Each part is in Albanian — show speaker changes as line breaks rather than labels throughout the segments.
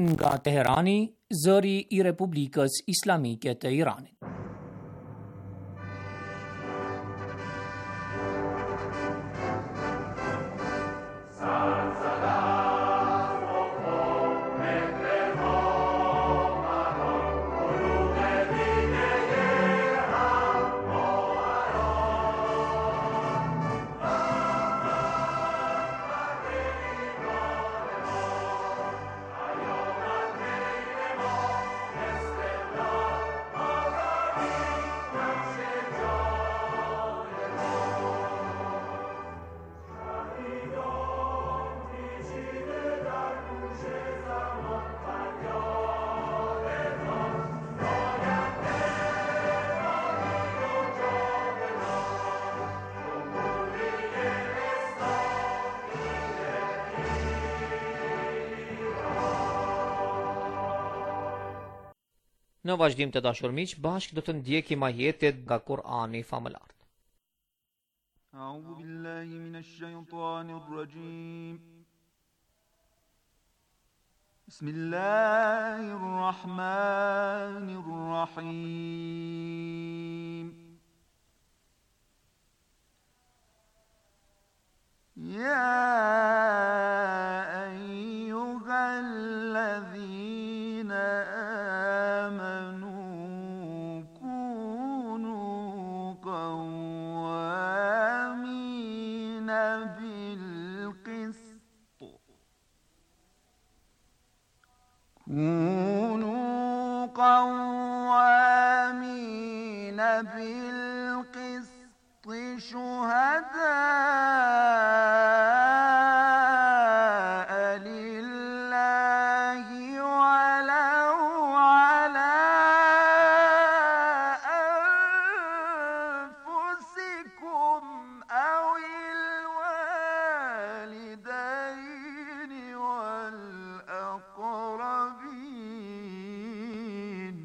nga Teherani, zëri I Republikës Islamike të Iranit. Në vazhdim të dashur miq, bashkë do të ndjekim ajetet nga Kur'ani famëlar.
A'udhu billahi minash shaitanir rajim. Bismillahir rahmanir rahim. Ya ayyuhalladhina كونوا قوامين بالقسط شهداء لله ولو على أنفسكم أو الوالدين والأقربين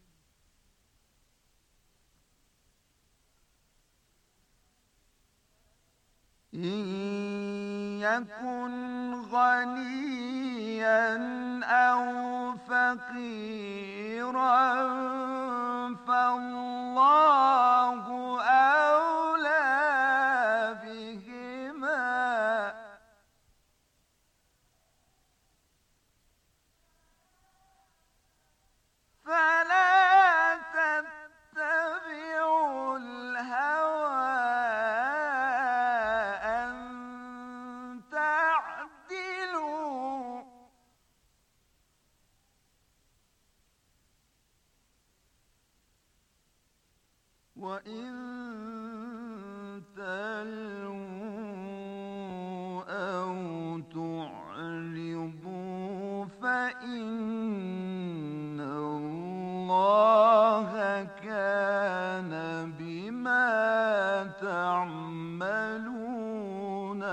إن يكن غنيا أو فقيرا فالله أولى بهما فلا تتبعوا الهوى أن تعدلوا وإن تلووا أو تعرضوا فإن الله كان بما تعملون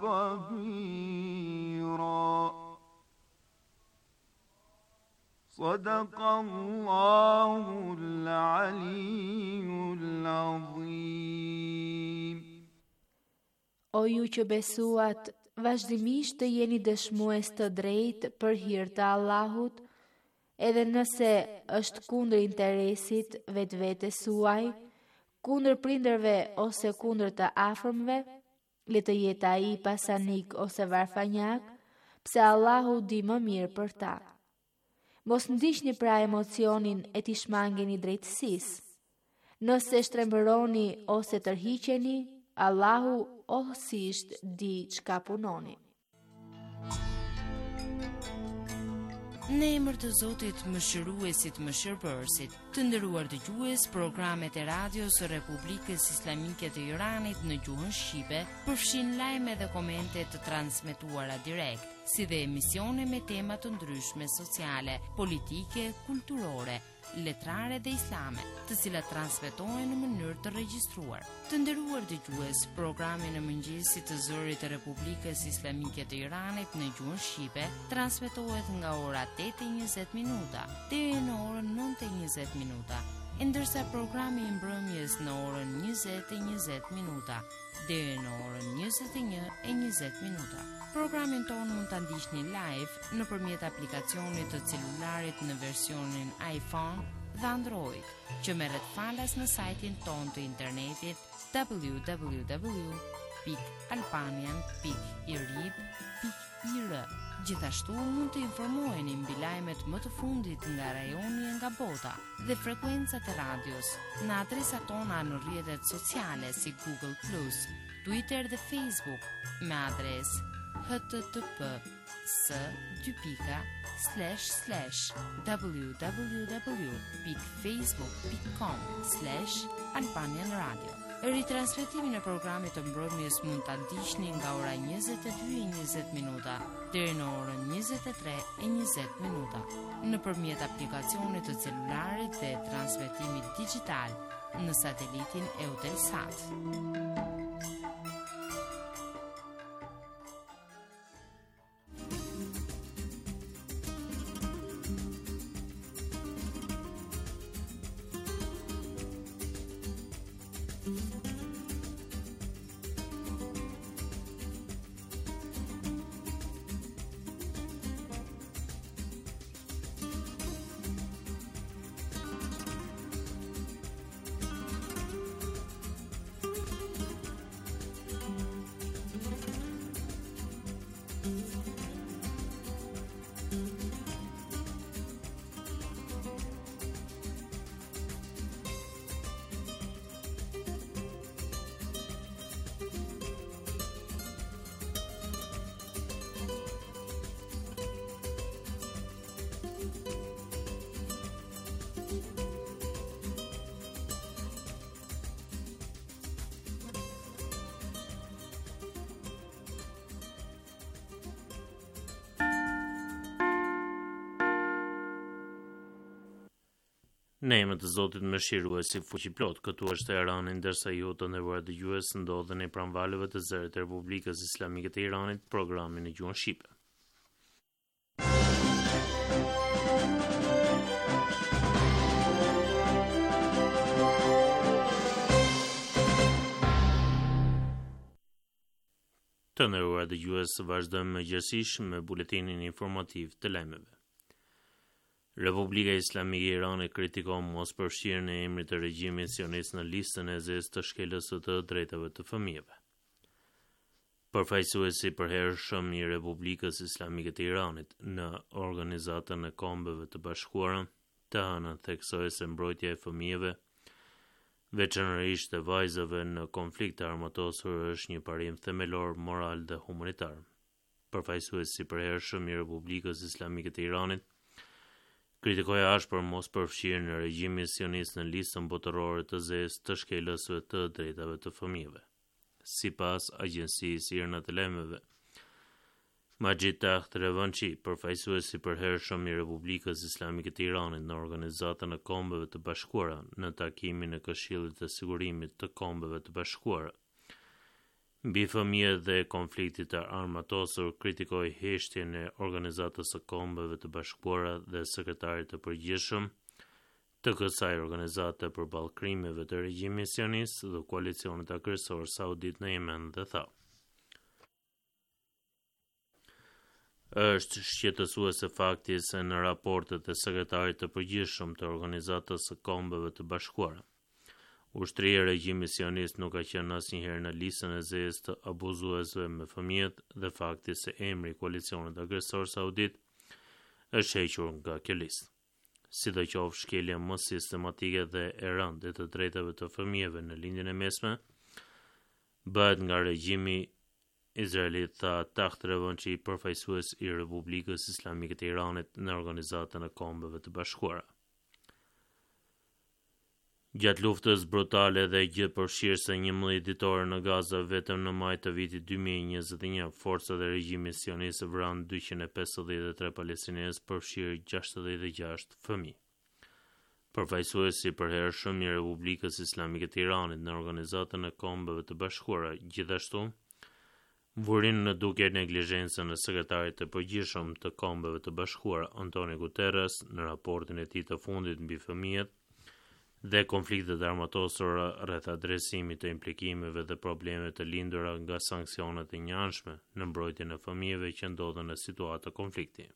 خبيرا صدق الله العلي العظيم.
O ju që besuat, vazhdimisht të jeni dëshmues të drejtë për hir të Allahut, edhe nëse është kundër interesit vetvetes suaj, kundër prindërve ose kundër të afërmve, le të jetë ai pasanik ose varfanjak, pse Allahu di më mirë për ta. Mos ndiqni pra emocionin e t'i shmangeni drejtësisë. Nëse shtrembëroni ose tërhiqeni, Allahu ohësisht di çka punoni.
Në emër të Zotit Mëshiruesit Mëshirbërësit, të nderuar dëgjues, programet e radios së Republikës Islamike të Iranit në gjuhën shqipe përfshin lajme dhe komente të transmetuara direkt, si dhe emisione me tema të ndryshme sociale, politike, kulturore, letrare dhe islame, të cilat transmetohen në mënyrë të regjistruar. Të nderuar dëgjues, programi në mëngjesit të zërit të Republikës Islamike të Iranit në gjuhën shqipe transmetohet nga ora 8:20 deri në orën 9:20, ndërsa programi i mbrëmjes në orën 20:20 deri në orën 21:20. Programin tonë mund të ndiqni live nëpërmjet aplikacionit të celularit në versionin iPhone dhe Android, që merret falas në sajtin tonë të internetit www.albanian.irib.ir. Gjithashtu mund të informoheni mbi lajmet më të fundit nga rajoni e nga bota dhe frekuencat e radios në adresat tona në rrjetet sociale si Google+, Twitter dhe Facebook me adres http://www.facebook.com/albanianradio. Ritransmetimin e programit të mbrëmjes mund ta ndiqni nga ora 22:20 deri në orën 23:20 nëpërmjet aplikacionit të celularit dhe transmetimit digjital në satelitin Eutelsat.
Në emër të Zotit Mëshiruesi Fuqiplot, këtu është Teherani, ndërsa ju të nderuar dëgjues ndodheni pranë valëve të zërit të Republikës Islamike të Iranit, programin në gjuhën shqipe. Të nderuar dëgjues, vazhdojmë mëngjesisht me buletinin informativ të lajmeve. Republika Islamike e Iranit kritikon mospërfshirjen e emrit të regjimit sionist në listën e zezë të shkeljes së të drejtave të fëmijëve. Përfaqësuesi i përhershëm i Republikës Islamike të Iranit në Organizatën e Kombeve të Bashkuara të hënën theksoi se mbrojtja e fëmijëve, veçanërisht e vajzave në konflikte armatosur, është një parim themelor moral dhe humanitar. Përfaqësuesi i përhershëm i Republikës Islamike të Iranit kritikoi ashpër mospërfshirjen e regjimit sionist në listën botërore të zezë të shkelësve të drejtave të fëmijëve. Sipas agjencisë IRNA të lajmeve, Majid Takht Revanchi, përfaqësuesi i përhershëm i Republikës Islamike të Iranit në Organizatën e Kombeve të Bashkuara në takimin e Këshillit të Sigurimit të Kombeve të Bashkuara mbi fëmijët dhe konfliktit të armatosur, kritikoi heshtjen e Organizatës së Kombeve të Bashkuara dhe sekretarit të përgjithshëm të kësaj organizate përballë krimeve të regjimit sionist dhe koalicionit agresor saudit në Yemen dhe tha: është shqetësuese fakti se në raportet e sekretarit të përgjithshëm të Organizatës së Kombeve të Bashkuara, ushtria e regjimit sionist nuk ka qenë asnjëherë në listën e zezë të abuzuesve me fëmijët dhe fakti se emri i koalicionit agresor saudit është hequr nga kjo listë. Sidoqoftë, shkelja më sistematike dhe e rëndë të drejtave të fëmijëve në lindjen e mesme bëhet nga regjimi izraelit, tha Takht Revanchi, përfaqësues i Republikës Islamike të Iranit në Organizatën e Kombeve të Bashkuara. Gjatë luftës brutale dhe gjithëpërfshirëse 11 ditore në Gaza, vetëm në maj të vitit 2021, forcat e regjimit sionist vranë 253 palestinez, përfshirë 66 fëmijë. Përfaqësuesi i përhershëm i Republikës Islamike të Iranit në Organizatën e Kombeve të Bashkuara gjithashtu vurin në duke neglizhencën e sekretarit të përgjithshëm të Kombeve të Bashkuara, Antonio Guterres, në raportin e tij të fundit mbi fëmijët, dhe konfliktet armatosura rreth adresimit të implikimeve dhe problemeve të lindura nga sanksionet e njanshme në mbrojtjen e fëmijëve që ndodhen në situata konflikti.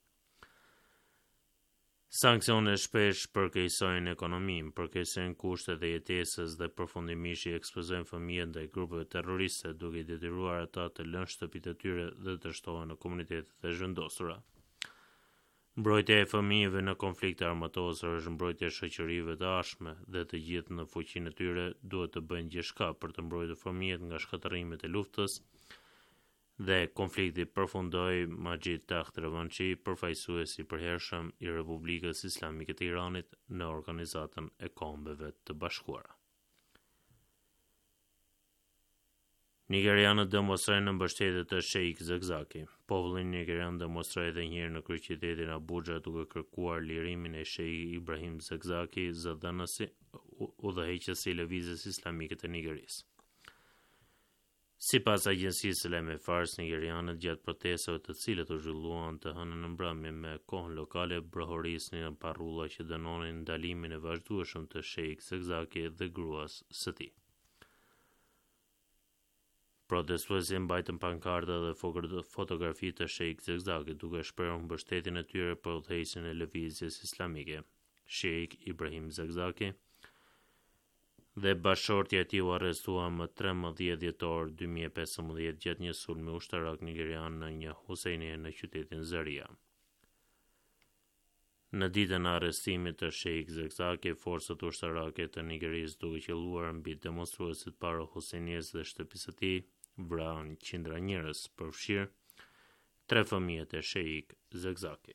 Sanksionet shpesh përkeqësojnë ekonominë, përkeqësojnë kushtet e jetesës dhe përfundimisht i ekspozojnë fëmijët ndaj grupeve terroriste, duke i detyruar ata të lënë shtëpitë e tyre dhe të shtohen në komunitetet e zhvendosura. Mbrojtja e fëmijëve në konflikte armatosur është mbrojtja e shoqërive të ashme dhe të gjithë në fuqinë e tyre duhet të bëjnë gjithçka për të mbrojtur fëmijët nga shkatërrimet e luftës dhe konflikti përfundoi Majid Takht Ravanchi, përfaqësuesi i përhershëm i Republikës Islamike të Iranit në Organizatën e Kombeve të Bashkuara. Nigerianët demonstrojnë në mbështetje të Sheikh Zakzaki. Populli nigerian demonstroi edhe një herë në kryeqytetin Abuja duke kërkuar lirimin e Sheikh Ibrahim Zakzaki, zëdhënësi udhëheqës i Lëvizjes Islamike të Nigerisë. Sipas agjencisë lajme Fars, nigerianët gjatë protestave të cilët u zhvilluan të hënën në mbrëmje me kohën lokale brohorisnin në parrulla që dënonin ndalimin e vazhdueshëm të Sheikh Zakzaki dhe gruas së tij. Protestuesit mbajtën pankarta dhe fotografi të Sheikh Zakzaki duke shprehur mbështetjen e tyre për udhëheqësin e Lëvizjes Islamike, Sheikh Ibrahim Zakzaki, dhe bashkëshortja e tij u arrestuan më 13 dhjetor 2015 gjatë një sulmi ushtarak nigerian në një husejnie në qytetin Zaria. Në ditën e arrestimit të Sheikh Zakzaki, forcat ushtarake të Nigerisë duke qelluar mbi demonstruesit para husejnies dhe shtëpisë së tij, vranë qindra njerëz, përfshirë 3 fëmijët e Sheikh Zakzaki.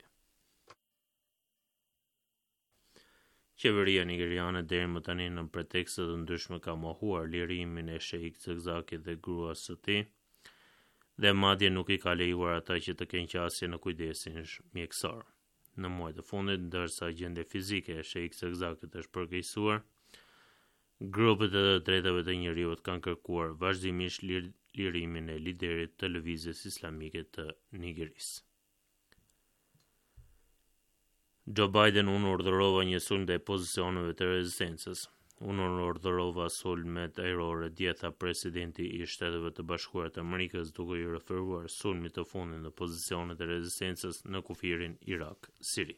Qeveria nigeriane deri më tani në pretekste të ndryshme ka mohuar lirimin e Sheikh Zakzaki dhe gruas së tij, dhe madje nuk i ka lejuar ata që të kenë qasje në kujdesin mjekësor. Në muajt e fundit, ndërsa gjendja fizike e Sheikh Zakzakit është përkeqësuar, grupet e drejtave të njerëzit kanë kërkuar vazhdimisht lirimin e liderit të Lëvizjes Islamike të Nigerisë. Joe Biden unë urdhërova një sulm ndaj pozicioneve të rezistencës. Unë urdhërova sulmet ajrore dje, tha presidenti i Shteteve të Bashkuara të Amerikës, duke i referuar sulmit të fundit në pozicionet e rezistencës në kufirin Irak-Siri.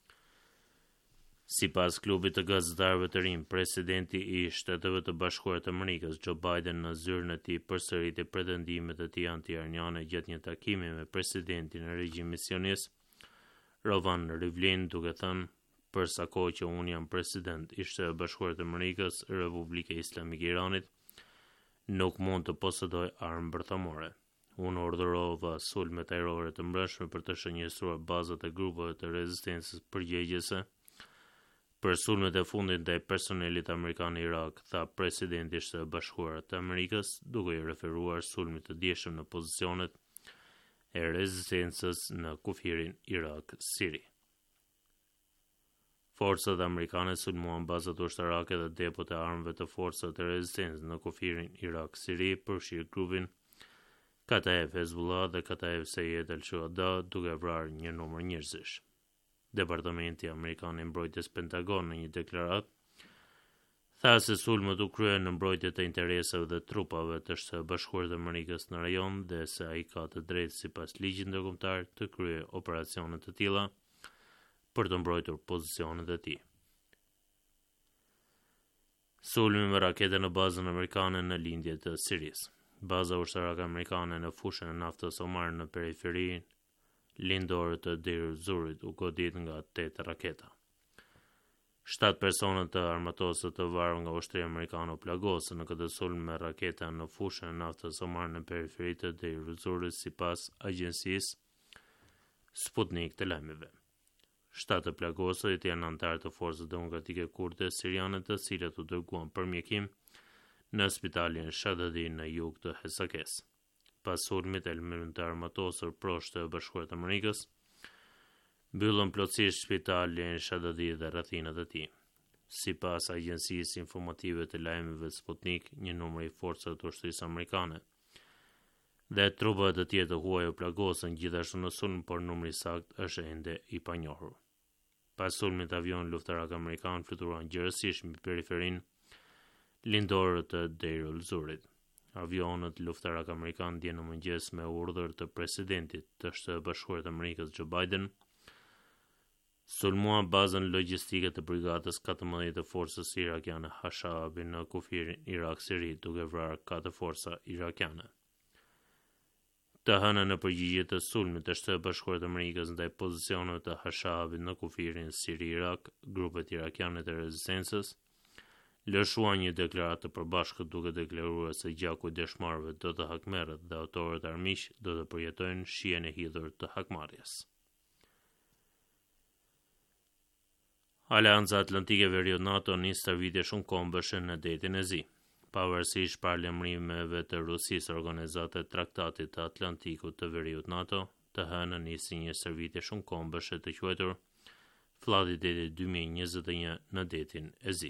Sipas klubit të gazetarëve të rinj, presidenti i Shteteve të Bashkuara të Amerikës, Joe Biden, në zyrën e tij përsëriti pretendimet e tij anti-iraniane gjatë një takimi me presidentin e regjimit sionist Rovan Rivlin, duke thënë: "Për sa kohë që unë jam president i Shtetit Bashkuar të Amerikës, Republika Islamike e Iranit nuk mund të posedoj armë bërthamore. Unë urdhërova sulmet ajrore të mbrëmshme për të shënjestruar bazat e grupeve të rezistencës përgjegjëse për sulmet e fundit ndaj personelit amerikan në Irak", tha presidenti i Shtetit Bashkuar të Amerikës, duke i referuar sulmit të dieshëm në pozicionet e rezistencës në kufirin Irak-Siri. Forcat amerikane sulmuan bazat ushtarake dhe depot e armëve të forcave të rezistencës në kufirin Irak-Siri, përfshirë grupin Kataeb Hezbollah dhe Kataeb Sayed al-Shuhada, duke vrarë një numër njerëzish. Departamenti Amerikan i Mbrojtjes Pentagon në një deklaratë tha se sulmet u kryen në mbrojtje të interesave dhe trupave të Shtetit Bashkuar të Amerikës në rajon dhe se ai ka të drejtë sipas ligjit ndërkombëtar të kryejë operacione të tilla për të mbrojtur pozicionet e tij. Sulmi me rakete në bazën amerikane në lindje të Sirisë. Baza ushtarake amerikane në fushën e naftës Omar në periferinë lindore të Deir Zurit u godit nga 8 raketa. 7 persona të armatosur të varur nga ushtria amerikane u plagosën në këtë sulm me raketa në fushën e naftës Omar në periferi të Deir Zurit, sipas agjencisë Sputnik të lajmeve. 7 të plagosurit janë anëtarë të forcës demokratike kurde siriane, të cilët u dërguan për mjekim në spitalin Shadadi në jug të Hesakes. Pas sulmit, elementë të armatosur pro Shtetit Bashkuar të Amerikës mbyllën plotësisht spitalin Shadadi dhe rrethinat e tij. Sipas agjencisë informative të lajmeve Sputnik, një numër i forcave të ushtrisë amerikane dhe trupat të tjerë të huaj u plagosën gjithashtu në sulm, por numri sakt është ende i panjohur. Pas sulmit avion luftarak amerikan fluturuan gjërësisht mbi periferinë lindore të Deir el-Zorit. Avionët luftarak amerikan dje në mëngjes me urdhër të presidentit të Shtetit Bashkuar të Amerikës Joe Biden sulmuan bazën logjistike të brigadës 14 të forcës irakiane Hashabi në kufirin Irak-Siri duke vrarë 4 forca irakiane. Të hënën në përgjigje të sulmit të Shtetit Bashkuar të Amerikës ndaj pozicioneve të Hashabit në kufirin Siri-Irak, grupet irakiane të rezistencës lëshuan një deklaratë të përbashkët duke deklaruar se gjaku i dëshmarëve do të hakmerret dhe autorët armiq do të përjetojnë shihen e hidhur të hakmarrjes. Aleanca Atlantike Veriut NATO nis stërvitje shumë kombëshe në detin e Zi. Pavarësisht paralajmërimeve të Rusisë, organizate Traktatit të Atlantikut të Veriut NATO, të hënën nisi një stërvitje shumë kombëshe të quajtur Fllati i Detit 2021 në detin e Zi.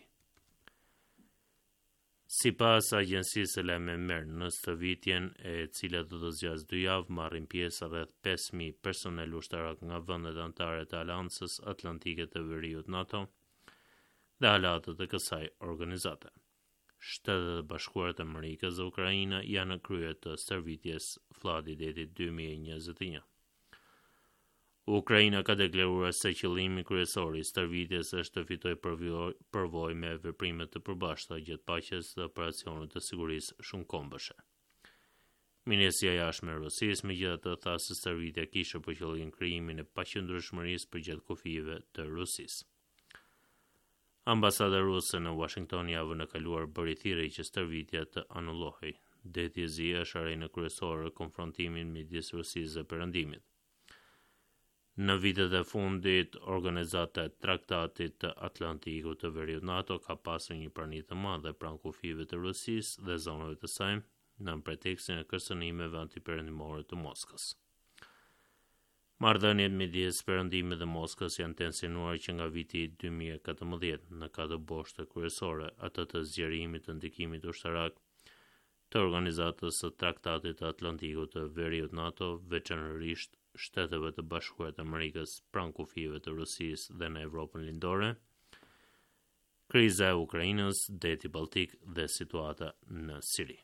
Sipas agjencisë së lajmeve MER, në stërvitjen e cila do të zgjasë 2 javë, marrin pjesë rreth 5.000 personel ushtarak nga vendet anëtare të Aleancës Atlantike të Veriut NATO dhe aleatët e kësaj organizate. Shtetet e Bashkuara të Amerikës dhe Ukraina janë në krye të stërvitjes Fllati i Detit 2021. Ukraina ka deklaruar se qëllimi kryesor i stërvitjes është të fitojë përvojë me veprime të përbashkëta gjatë paqes dhe operacione të sigurisë shumëkombëshe. Ministria e Jashtme e Rusisë megjithatë tha se stërvitja kishte për qëllim krijimin e paqëndrueshmërisë përgjatë kufive të Rusisë. Ambasada ruse në Washington javën e kaluar bëri thirrje që stërvitja të anullohej. Deti i Zi është arena kryesore e konfrontimit midis Rusisë dhe Perëndimit. Në vitet e fundit, organizata e Traktatit të Atlantikut të Veriut NATO ka pasur një prani të madhe pranë kufive të Rusisë dhe zonave të saj, në pretekstin e kërcënimeve antiperëndimore të Moskës. Marrëdhëniet midis Perëndimit dhe Moskës janë tensionuar që nga viti 2014 në 4 boshte kryesore, atë të zgjerimit të ndikimit ushtarak të organizatës së Traktatit të Atlantikut të Veriut NATO, veçanërisht Shteteve të Bashkuara të Amerikës pranë kufive të Rusisë dhe në Evropën lindore, kriza e Ukrainës, deti Balltik dhe situata në Siri.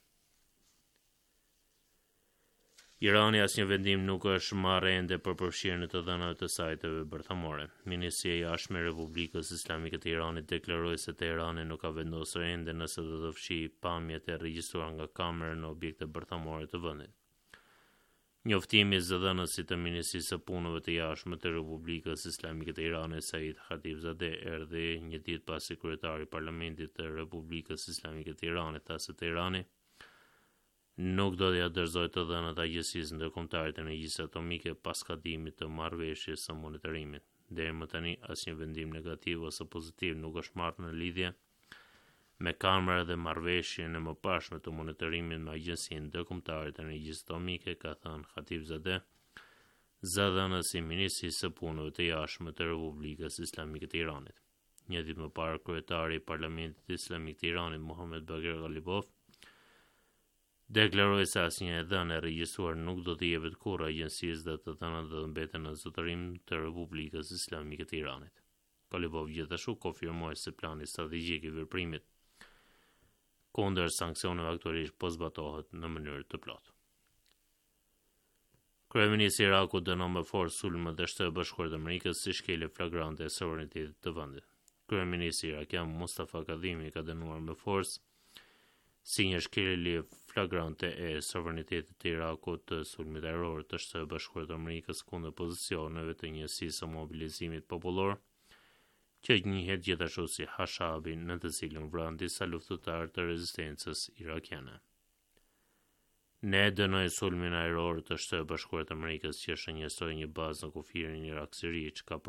Irani asnjë vendim nuk është marrë ende për përfshirjen e të dhënave të sajteve bërthamore. Ministria e Jashtme e Republikës Islamike të Iranit deklaroi se Teherani nuk ka vendosur ende nëse do të fshijë pamjet e regjistruara nga kamera në objekte bërthamore të vendit. Njoftimi i zëdhënësit të Ministrisë së Punëve të Jashtme të Republikës Islamike të Iranit Said Khatibzadeh erdhi një ditë pasi kryetari i Parlamentit të Republikës Islamike të Iranit tha se Teherani nuk do t'ia dorëzojë të dhënat Agjencisë Ndërkombëtare të Energjisë Atomike pas skatimit të marrëveshjes së monitorimit. Deri më tani asnjë vendim negativ ose pozitiv nuk është marrë në lidhje me kamera dhe marrëveshjen e mëparshme të monitorimit me Agjencinë Ndërkombëtare të Energjisë Atomike, ka thënë Khatibzadeh, zëdhënësi i Ministrisë së Punëve të Jashtme të Republikës Islamike të Iranit. Një ditë më parë, kryetari i Parlamentit Islamik të Iranit, Mohammed Bagher Ghalibaf, deklaroi se asnjë dhënë e regjistruar nuk do të jepet kurrë agjencisë dhe të dhënat do të mbeten në zotërim të Republikës Islamike të Iranit. Ghalibaf gjithashtu konfirmoi se plani strategjik i veprimit kundër sanksioneve aktualisht po zbatohet në mënyrë të plotë. Kryeministri i Irakut dënon me forcë sulmet e Shtetit Bashkuar të Amerikës si shkelje flagrante e sovranitetit të vendit. Kryeministri irakian Mustafa Kadhimi ka dënuar me forcë si një shkelje flagrante e sovranitetit të Irakut të sulmit ajror të Shtetit Bashkuar të Amerikës kundër pozicioneve të njësisë së mobilizimit popullor, që njihet gjithashtu si Hashabi, në të cilën vranë disa luftëtarë të rezistencës irakiane. Ne dënoi sulmin ajror të Shtetit Bashkuar të Amerikës që shënjestoi një bazë në kufirin Irak-Siri,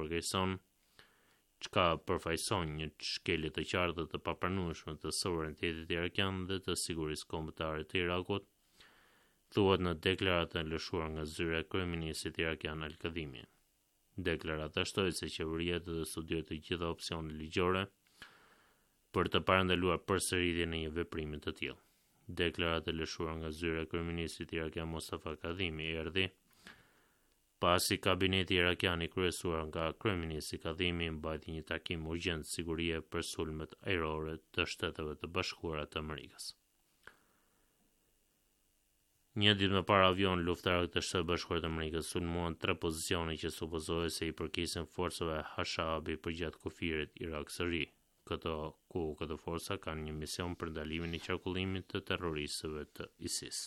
çka përfaqëson një shkelje të qartë të papranueshme të sovranitetit irakian dhe të sigurisë kombëtare të Irakut, thuhet në deklaratën lëshuar nga zyra e kryeministrit irakian Al-Kadhimi. Deklarata shtoi se qeveria do të studiojë të gjitha opsionet ligjore për të parandaluar përsëritjen e një veprimi të tillë. Deklarata lëshuar nga zyra e kryeministrit irakian Mustafa Kadhimi erdhi Pasi kabineti irakian I kryesuar nga kryeministri Kadhimi mbajti një takim urgjent sigurie për sulmet ajrore të Shteteve të Bashkuara të Amerikës. Një ditë më parë avion luftarak të Shtetit Bashkuar të Amerikës sulmuan 3 pozicione që supozohej se I përkisin forcave Hashabi përgjatë kufirit Irak-Siri, këto forca kanë një mision për ndalimin I qarkullimit të terroristëve të ISIS.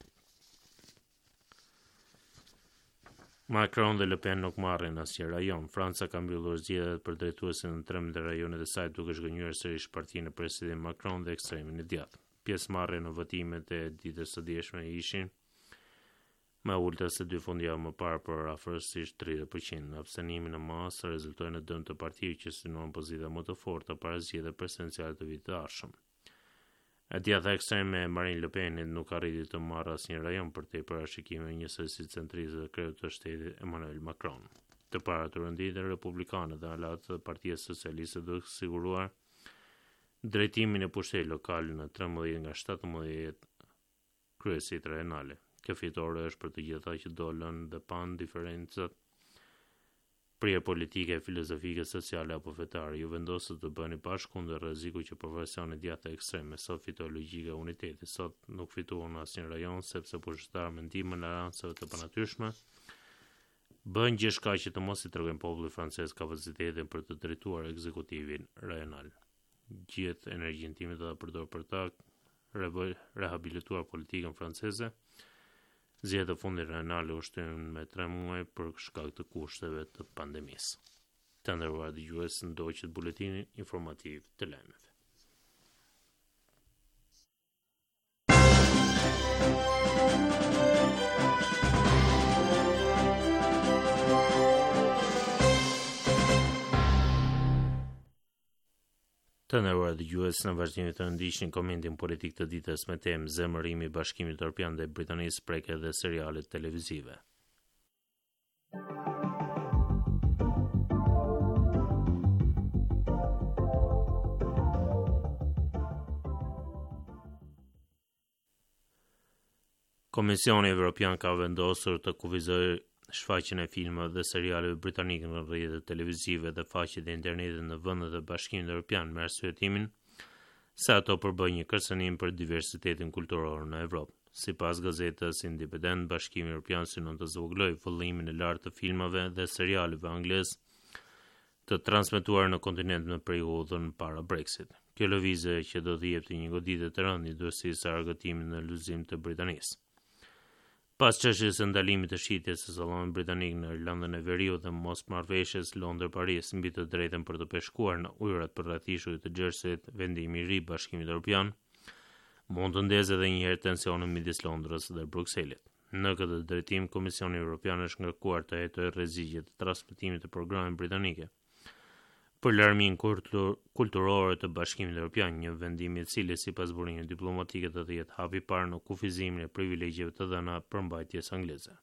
Macron dhe Le Pen nuk marrin asnjë rajon. Franca ka mbyllur zgjedhjet për drejtuesin në 13 rajonet e saj duke zhgënjur sërish partinë e presidentit Macron dhe ekstremin e djathtë. Pjesëmarrja në votimet e ditës së djeshme ishin më ulta se 2 fundjavë më parë për afërsisht 30%. Abstenimin në masë rezultoi në dëm të partive që synuan pozita më të forta para zgjedhjeve presidenciale të vitit të ardhshëm. E djatha ekstreme Marine Le Penit nuk arriti të marrë asnjë rajon për te parashikime njësoj si centristë dhe kreu të shtetit Emmanuel Macron. Të para të rënditën republikanë dhe alatë të Partisë Socialiste duke siguruar drejtimin e pushtetit lokal në 13 nga 17 kryesit rajonale. Kjo fitore është për të gjitha që dolën dhe pan diferencat prije politike, filozofike, sociale apo fetare. Ju vendosët të bëni bashkë kundër rreziku që profesionet djatha ekstreme sot fitoi logjika e unitetit. Sot nuk fituan asnjë rajon sepse pushtetarët me ndihmën e arancave të panatyrshme bën gjithçka që të mos I tregojnë popullit francez kapacitetin për të drejtuar ekzekutivin rajonal. Gjithë energjinë time do ta përdor për ta rehabilituar politikën franceze. Zgjedhjet e fundit rajonale u shtyn me 3 muaj për shkak të kushteve të pandemisë. Të nderuar dëgjues, ndoqët buletini informativ të lajmeve. Të nderuar dëgjues, në vazhdim të ndiqni komentin politik të ditës me temë zemërimi I Bashkimit Evropian dhe Britanisë preke dhe serialet televizive. Komisioni Evropian ka vendosur të kufizojë shfaqjen e filmave dhe serialeve britanike në rrjetet televizive dhe faqet e internetit në vendet e Bashkimit Evropian me arsyetimin se ato përbëjnë një kërcënim për diversitetin kulturor në Evropë. Sipas gazetës Independent, Bashkimi Evropian synon të zvogëlojë vëllimin e lartë të filmave dhe serialeve anglez të transmetuar në kontinent në periudhën para Brexit. Kjo lëvizje që do të jepte një goditje të rëndë industrisë së argëtimit në lulëzim të Britanisë. Pas çështjes së ndalimit të shitjes së sallonit britanik në Irlandën e Veriut dhe mosmarrveshjes Londër-Paris mbi të drejtën për të peshkuar në ujërat përrethishujt të Jerseut, vendimi I ri I Bashkimit Evropian mund të ndezë edhe një herë tensionin midis Londrës dhe Brukselit. Në këtë drejtim, Komisioni Evropian është ngarkuar të hetojë rreziqe të transmetimit të programeve britanike për larmin kulturor të Bashkimit Evropian, një vendim I cili sipas burimit diplomatike do të jetë hapi I parë në kufizimin e privilegjeve të dhëna përmbajtjes angleze.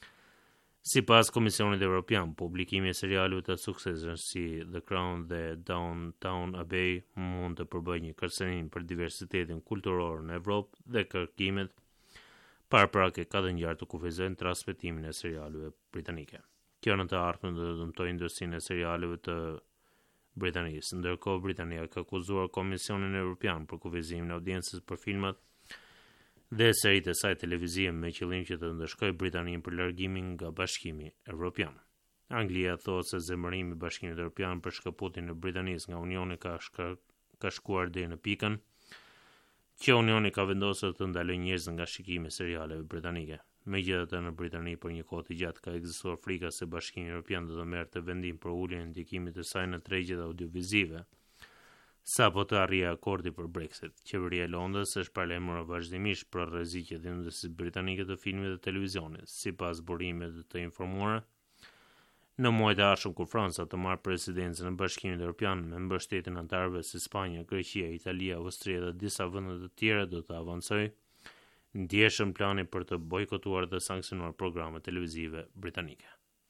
Sipas Komisionit Evropian, publikimi I serialeve të suksesshëm si The Crown dhe Downton Abbey mund të përbëjë një kërcënim për diversitetin kulturor në Evropë dhe kërkimet paraprak ka të ngjarë të kufizojnë transmetimin e serialeve britanike. Kjo në të ardhmen do të dëmtojë industrinë e serialeve të Britanisë. Ndërkohë, Britania ka akuzuar Komisionin Evropian për kufizimin e audiencës për filmat dhe seritë e saj televizive me qëllim që të ndëshkojë Britaninë për largimin nga Bashkimi Evropian. Anglia thotë se zemërimi I Bashkimit Evropian për shkëputjen e Britanisë nga Unioni ka shkuar deri në pikën që Unioni ka vendosur të ndalojë njerëz nga shikimi I serialeve britanike. Megjithatë, në Britani për një kohë të gjatë ka ekzistuar frika se Bashkimi Evropian do të merrte vendim për uljen e ndikimit të saj në tregjet audiovizive, sapo të arrijë akordi për Brexit. Qeveria e Londrës është paralajmëruar vazhdimisht për rreziqet e industrisë britanike të filmit dhe televizionit, sipas burimeve të informuara. Në muajt e ardhshëm kur Franca të marrë presidencën e Bashkimit Evropian me mbështetjen anëtarëve si Spanja, Greqia, Italia, Austria dhe disa vende të tjera do të avancojë ndjeshëm plani për të bojkotuar dhe sanksionuar programe televizive britanike.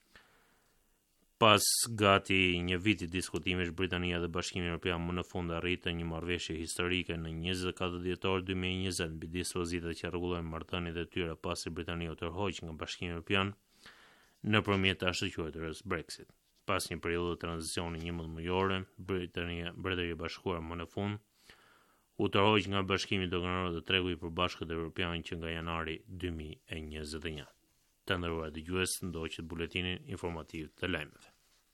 Pas gati një viti diskutimesh, Britania dhe Bashkimi Evropian më në fund arritën një marrëveshje historike në 24 dhjetor 2020 mbi dispozitat që rregullojnë marrëdhëniet e tyre pasi Britania u tërhoq nga Bashkimi Evropian nëpërmjet ashtu quajturës Brexit. Pas një periudhë tranzicioni 11 mujore, Mbretëria e Bashkuar më në fund u tërhoq nga Bashkimi Doganor të Tregut i Përbashkët Evropian që nga janari 2021. Të nderuar dëgjues, ndoqët buletinin informativ të lajmeve.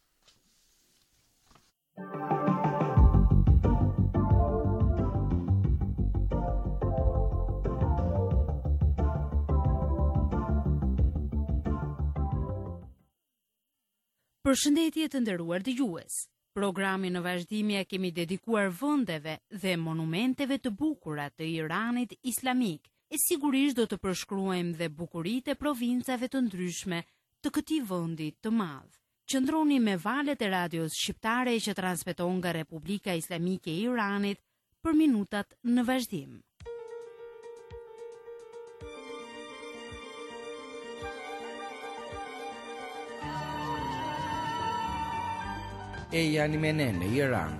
Përshëndetje të nderuar dëgjues. Programin në vazhdimje kemi dedikuar vendeve dhe monumenteve të bukura të Iranit islamik, e sigurisht do të përshkruajmë dhe bukuritë e provincave të ndryshme të këtij vendi të madh. Qëndroni me valët e radios shqiptare që transmeton nga Republika Islamike e Iranit për minutat në vazhdim.
E janë mene në Iran.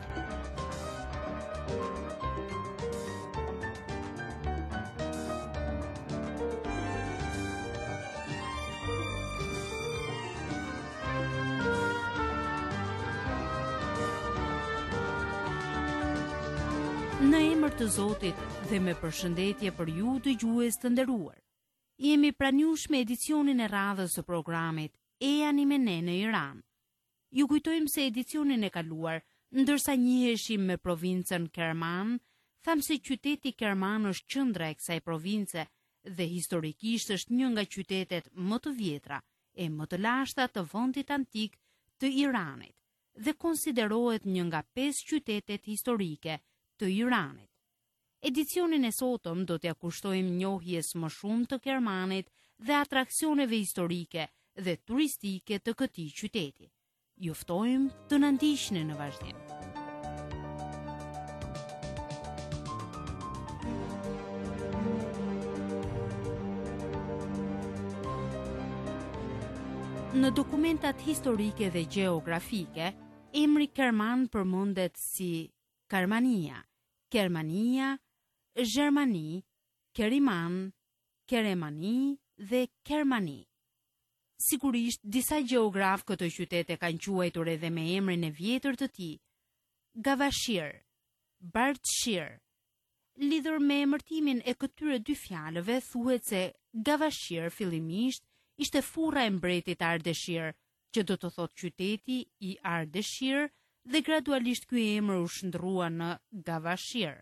Në emër të Zotit dhe me përshëndetje për ju dëgjues të nderuar. Jemi pranuar me edicionin e radhës së programit E janë mene në Iran. Ju kujtojmë se edicionin e kaluar, ndërsa njiheshim me provincën Kerman, thamë se qyteti Kerman është qendra e kësaj province dhe historikisht është një nga qytetet më të vjetra e më të lashta të vendit antik të Iranit dhe konsiderohet një nga 5 qytetet historike të Iranit. Edicionin e sotëm do t'ja kushtojmë njohjes më shumë të Kermanit dhe atraksioneve historike dhe turistike të këtij qyteti. Ju ftojmë të na ndiqni në vazhdim. Në dokumentat historike dhe gjeografike, emri Kerman përmendet si Karmania, Kermania, Gjermani, Keriman, Keremani dhe Kermani. Sigurisht, disa gjeografë këtë qytet e kanë quajtur edhe me emrin e vjetër të tij, Gavashir, Bardshir. Lidhur me emërtimin e këtyre dy fjalëve, thuhet se Gavashir fillimisht ishte furra e mbretit Ardeshir, që do të thotë qyteti i Ardeshir, dhe gradualisht ky emër u shndrua në Gavashir.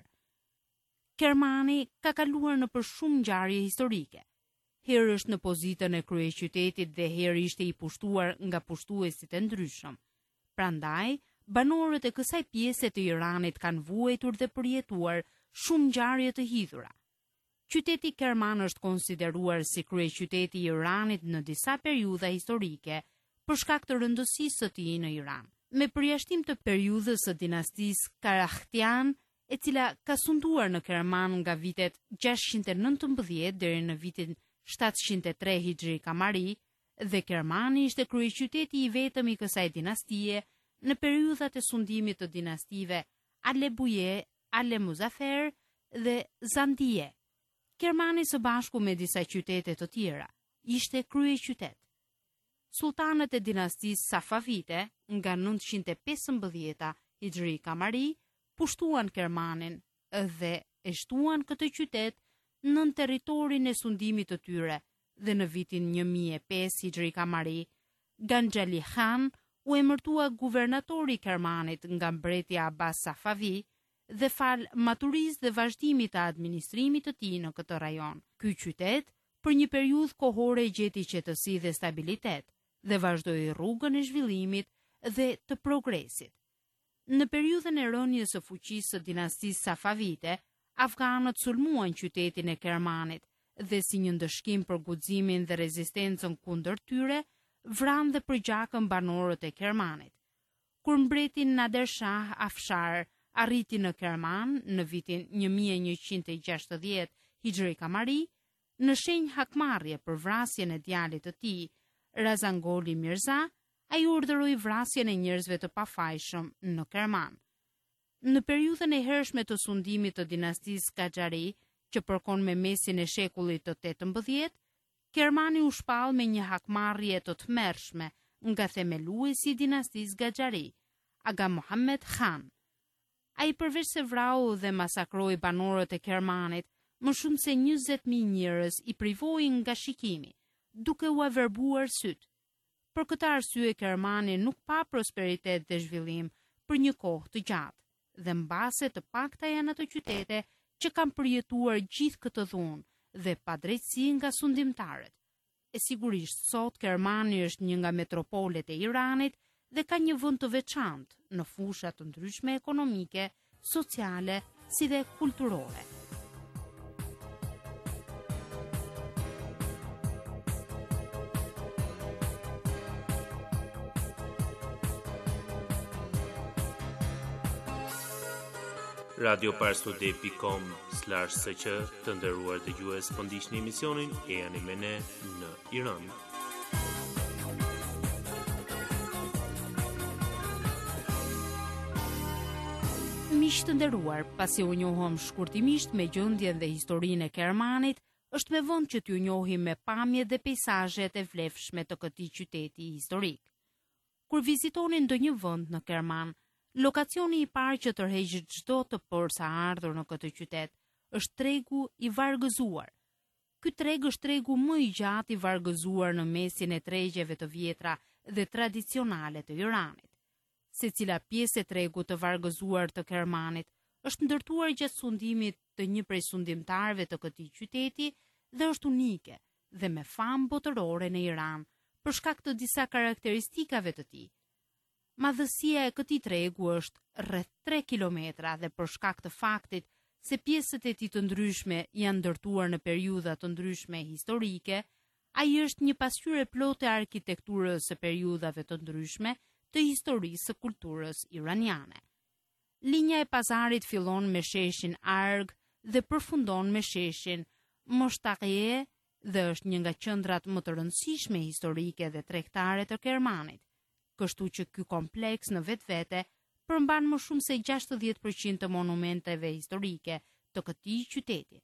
Kermani ka kaluar në për shumë ngjarje historike. Herë është në pozitën e kryeqytetit dhe herë ishte i pushtuar nga pushtuesit e ndryshëm. Prandaj, banorët e kësaj pjese të Iranit kanë vuajtur dhe përjetuar shumë ngjarje të hidhura. Qyteti Kerman është konsideruar si kryeqyteti i Iranit në disa periudha historike për shkak të rëndësisë së tij në Iran, me përjashtim të periudhës së dinastisë Karakhtian, e cila ka sunduar në Kerman nga vitet 619 deri në vitin 703 Hijri Kamari, dhe Kermani ishte kryeqyteti i vetëm i kësaj dinastie në periudhat e sundimit të dinastive Alebuye, Alemuzafer dhe Zandije. Kermani së bashku me disa qytete të tjera ishte kryeqytet. Sultanët e dinastisë Safavite nga 915 Hijri Kamari pushtuan Kermanin dhe e shtuan këtë qytet nën territorin e sundimit të tyre dhe në vitin 1005 Hijri Kamari, Ganjali Khan u emërtua guvernatori i Kermanit nga mbretja Abbas Safavi dhe fal maturizë dhe vazhdimit të administrimit të tij në këtë rajon. Ky qytet për një periudhë kohore gjeti qetësi dhe stabilitet dhe vazhdoi rrugën e zhvillimit dhe të progresit. Në periudhën e rënies së fuqisë së dinastisë Safavite, afganët sulmuan qytetin e Kermanit dhe si një ndëshkim për guximin dhe rezistencën kundër tyre, vranë dhe përgjakën banorët e Kermanit. Kur mbreti Nader Shah Afshar arriti në Kerman në vitin 1160 Hijri Kamari, në shenjë hakmarrje për vrasjen e djalit të tij, Razangoli Mirza, ai urdhëroi vrasjen e njerëzve të pafajshëm në Kerman. Në periudhën e hershme të sundimit të dinastisë Qaxari, që përkon me mesin e shekullit të 18, Kermani u shpall me një hakmarrje të tmerrshme nga themeluesi i dinastisë Gaxhari, Aga Muhammed Khan. Ai përveç se vrau dhe masakroi banorët e Kermanit, më shumë se 20.000 njerëz i privoi nga shikimi, duke u averbuar syt. Për këtë arsye Kermani nuk pa prosperitet dhe zhvillim për një kohë të gjatë, dhe mbase të pakta janë ato qytete që kanë përjetuar gjithë këtë dhunë dhe padrejtësi nga sundimtarët. E sigurisht sot Kermani është një nga metropolet e Iranit dhe ka një vend të veçantë në fusha të ndryshme ekonomike, sociale, si dhe kulturore.
radioparstude.com/sq të nderuar dëgjues, po ndiqni emisionin e jani me ne në Iran.
Miq të nderuar, pasi u njohëm shkurtimisht me gjendjen dhe historinë e Kermanit, është me vend që t'ju njohim me pamjet dhe peizazhet e vlefshme të këtij qyteti historik. Kur vizitoni ndonjë vend në Kerman, lokacioni i parë që tërheq çdo të ardhur në këtë qytet është tregu i vargëzuar. Ky treg është tregu më i gjatë i vargëzuar në mesin e tregjeve të vjetra dhe tradicionale të Iranit. Secila pjesë e tregut të vargëzuar të Kermanit është ndërtuar gjatë sundimit të një prej sundimtarëve të këtij qyteti dhe është unike dhe me famë botërore në Iran për shkak të disa karakteristikave të tij. Madhësia e këtij tregu është rreth 3 kilometra dhe për shkak të faktit se pjesët e tij të ndryshme janë ndërtuar në periudha të ndryshme historike, ai është një pasqyrë plotë e arkitekturës së periudhave të ndryshme të historisë së kulturës iraniane. Linja e pazarit fillon me sheshin Arg dhe përfundon me sheshin Moshtaqie dhe është një nga qendrat më të rëndësishme historike dhe tregtare të Kermanit. Kështu që ky kompleks në vetvete përmban më shumë se 60% të monumenteve historike të këtij qyteti.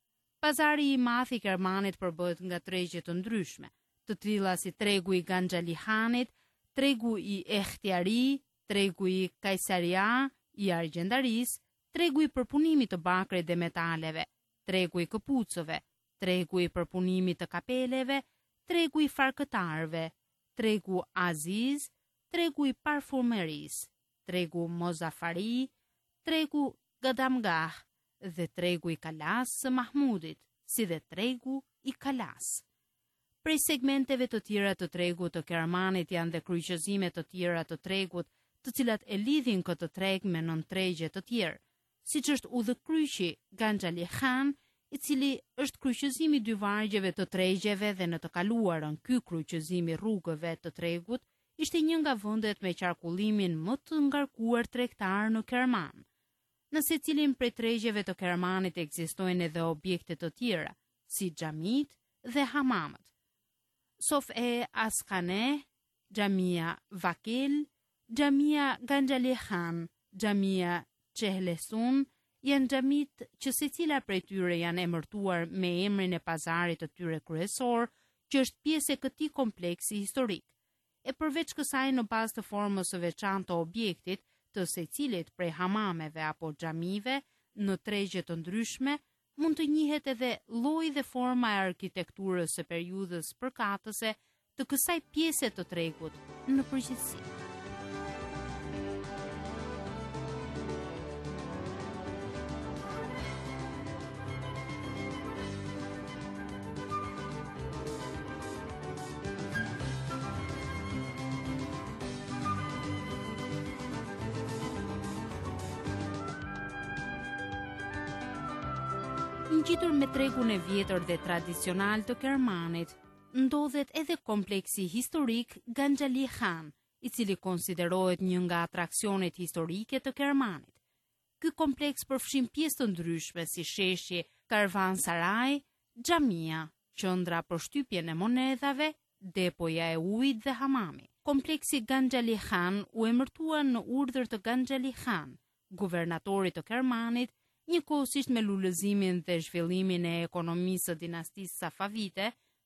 Pazari i madh i Kermanit përbëhet nga tregje të ndryshme, të tilla si tregu i Ganxhalihanit, tregu i Ehtiari, tregu i Kajsaria, i Argjendaris, tregu i përpunimit të bakrit dhe metaleve, tregu i këpucëve, tregu i përpunimit të kapeleve, tregu i farkëtarëve, tregu Aziz, tregu i parfumeris, tregu Mozafari, tregu Gadamgah dhe tregu i Kalas së Mahmudit, si dhe tregu i Kalas. Prej segmenteve të tjera të tregut të Kermanit janë dhe kryqëzime të tjera të tregut, të cilat e lidhin këtë treg me nëntregje të tjerë, siç është udhëkryqi Ganxhalihan, i cili është kryqëzimi dy vargjeve të tregjeve dhe në të kaluarën ky kryqëzimi rrugëve të tregut ishte një nga vendet me qarkullimin më të ngarkuar tregtar në Kerman. Në secilin prej tregjeve të Kermanit ekzistojnë edhe objekte të tjera, si xhamit dhe hamamët. Sof-e Askane, Xhamia Vakil, Xhamia Ganxhalihan, Xhamia Çehlesun janë xhamit që secila prej tyre janë emërtuar me emrin e pazarit të tyre kryesor, që është pjesë e këtij kompleksi historik. E përveç kësaj, në bazë të formës së veçantë të objektit, të secilit prej hamameve apo xhamive në tregje të ndryshme, mund të njihet edhe lloji dhe forma e arkitekturës së periudhës përkatëse të kësaj pjese të tregut në përgjithësi. Ngjitur me tregun e vjetër dhe tradicional të Kermanit, ndodhet edhe kompleksi historik Ganxhalihan, i cili konsiderohet një nga atraksionet historike të Kermanit. Ky kompleks përfshin pjesë të ndryshme si sheshi Karvansaray, xhamia, qendra për shtypjen e monedhave, depoja e ujit dhe hamami. Kompleksi Ganxhalihan u emërtua në urdhër të Ganxhalihan, guvernatorit të Kermanit, njëkohësisht me lulëzimin dhe zhvillimin e ekonomisë së dinastisë Safavide,